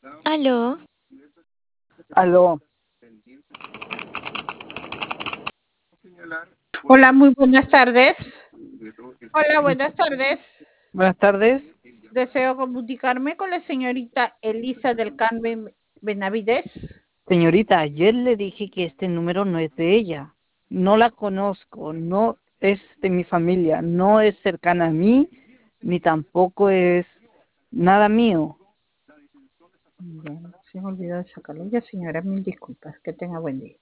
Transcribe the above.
Aló, Aló, Hola, muy buenas tardes. Hola, buenas tardes. buenas tardes. Deseo comunicarme con la señorita Elisa del Carmen Benavides. Señorita, ayer le dije que este número no es de ella. No la conozco, no es de mi familia, no es cercana a mí, ni tampoco es nada mío. Bien, se me olvidó de sacarlo. Ya, señora, mil disculpas. Que tenga buen día.